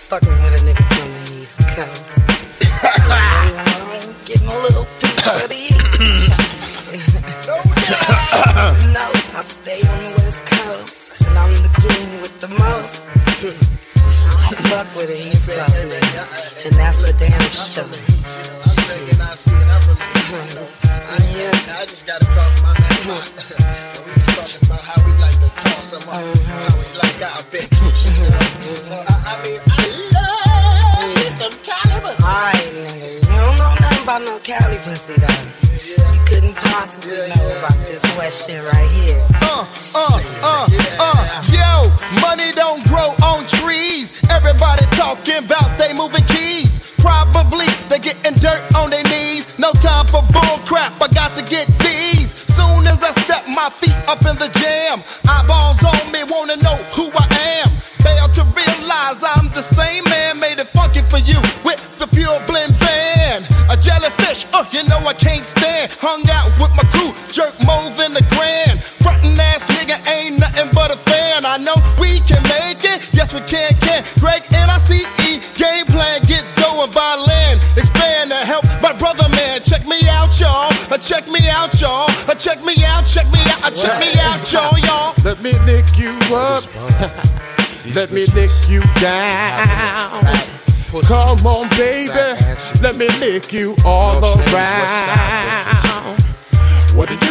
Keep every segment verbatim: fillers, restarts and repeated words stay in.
fucking with a nigga from the East Coast. Getting a little piece of the East. No, I stay on the West Coast, and I'm the queen with the most. I fuck with the East Coast nigga, and that's for damn sure. Shit. I just gotta call my name out. We was talking about how we like to toss them up, how we like our bitches. So I, I mean, I love me some Cali pussy. Alright, nigga, you don't know nothing about no Cali pussy though. You couldn't possibly know about this wet shit right here. Uh, uh, uh, uh, yo, money don't grow on trees. Everybody talking about they moving keys. Probably they getting dirt on their knees. No time for bull crap, I got to get these. Soon as I step my feet up in the jam, eyeballs on me wanna know who I am. Fail to realize I'm the same man, made it funky for you with the pure blend band. A jellyfish, uh, you know I can't stand. Hung out with my crew, jerk more than the grand. Frontin' ass nigga ain't nothing but a fan. I know we can make it, yes we can, can. Greg N I C E, game plan, get going by land. Expand to help my brother man. Check me out, y'all. Uh, check me out, y'all. Uh, check me out, check me out, uh, check me out, y'all, y'all. Let me lick you up. Let me lick you down. Come on, baby. Let me lick you all around. What did you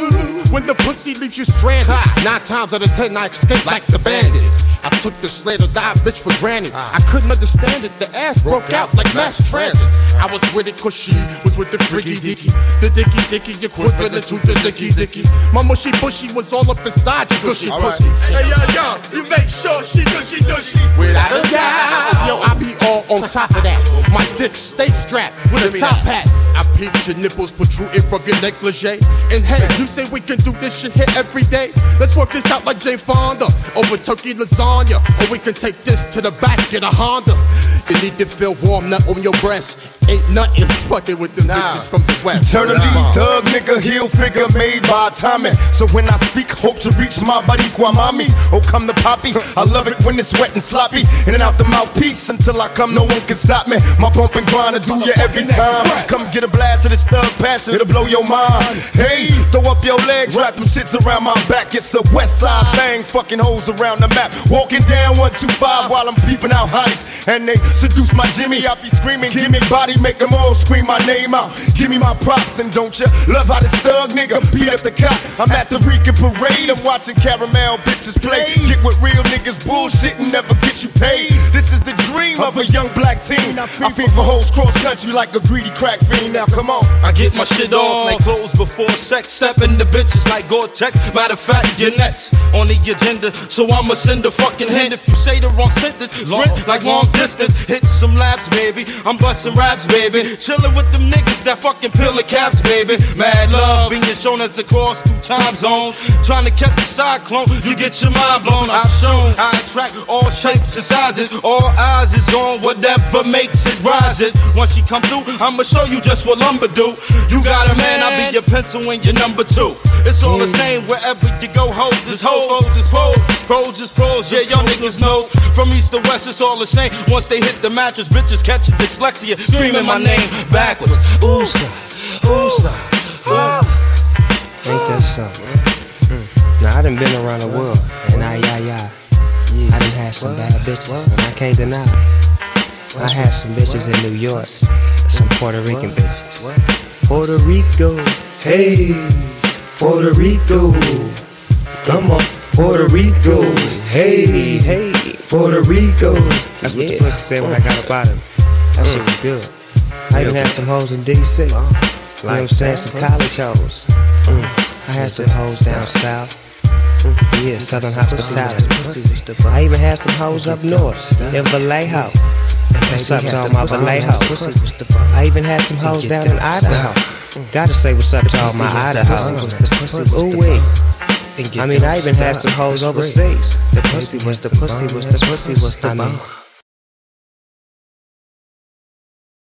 do when the pussy leaves you stranded? Nine times out of ten, I escape like the bandit. I took the slate of that bitch for granted. I couldn't understand it. The ass broke out like mass transit. I was with it cause she was with the freaky dicky. The dicky dicky equivalent to the dicky dicky. My mushy bushy was all up inside your gushy pussy. Hey, yo, yo, you make sure she gushy gushy. Without a doubt, yo, I be all on top of that. My dick stay strapped with a top hat. I peeped your nipples protruding from your negligee. And hey, you say we can do this shit here every day? Let's work this out like Jane Fonda over turkey lasagna. Or we can take this to the back in a Honda. You need to feel warm, nut on your breast. Ain't nothing fucking with the nah. bitches from the west. Eternally thug nigga, heel figure made by timing. So when I speak, hope to reach my barigua mami. Oh, come the poppy. I love it when it's wet and sloppy. In and out the mouthpiece until I come, no one can stop me. My bump and grind to do you every time. Come get a blast of this thug passion, it'll blow your mind. Hey, throw up your legs, wrap them shits around my back. It's a west side thing, fucking hoes around the map. Walking down one two five while I'm peeping out hotties. And they seduce my Jimmy, I be screaming, give me body, make them all scream my name out. Give me my props and don't ya love how this thug nigga beat up the cop. I'm at the Rican parade, I'm watching caramel bitches play. Get with real niggas bullshit and never get you paid. This is the dream of a young black teen. I feed for hoes cross country like a greedy crack fiend. Now come on. I get my shit off like clothes before sex. Stepping the bitches like Gore-Tex. Matter of fact, you're next on the agenda, so I'ma send a fucking hand if you say the wrong sentence. Sprint like long distance, hit some laps, baby. I'm busting raps, baby. Chilling with them niggas that fucking peel the caps, baby. Mad love being shown as across two time zones. Trying to catch the cyclone, you get your mind blown. I've shown I attract all shapes and sizes. All eyes is on whatever makes it rises. Once she come through, I'ma show you just what lumber do. You got a man, I'll be your pencil when you're number two. It's all the same wherever you go. Hoes is hoes, foes is foes, pros is pros. Yeah, y'all niggas knows. From east to west, it's all the same. Once they hit the mattress, bitches catching dyslexia, screaming my name backwards. Ooh, ooh, ooh. Ain't that something? Mm. Now I done been around the world, and I, yeah, yeah. I done had some bad bitches, and I can't deny it. I had some bitches in New York, some Puerto Rican bitches. Puerto Rico, hey, Puerto Rico, come on, Puerto Rico, hey, hey, Puerto Rico. That's what the pussy said when I got up out of him. That shit was good. I even had some hoes in D C, you know what I'm saying, some college hoes. I had some hoes down south. Yeah, Southern hospitality. I even had some hoes up north in Vallejo. What's up to all my Vallejo? I even had some hoes down in Idaho. Gotta say what's up to all my Idaho. Ooh wee. I mean, I even had some hoes overseas. The pussy was the pussy was the pussy was the I mean.